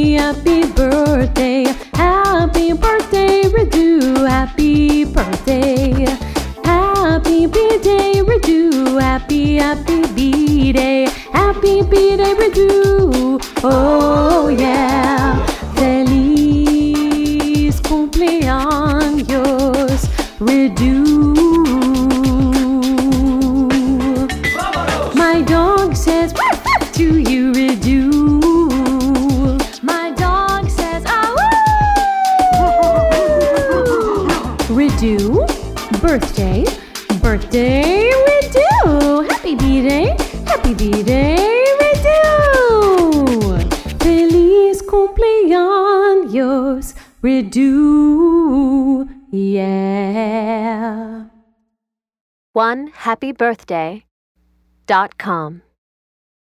happy birthday, Redu, happy birthday, happy B-day, Redu, happy B-day, Redu, oh yeah, feliz cumpleaños, Redu. My dog says woof, woof to you, Redu. My dog says ah woo. Redu, birthday, Redu. Happy B-day, Redu. Feliz cumpleaños, Redu. Yeah. OneHappyBirthday.com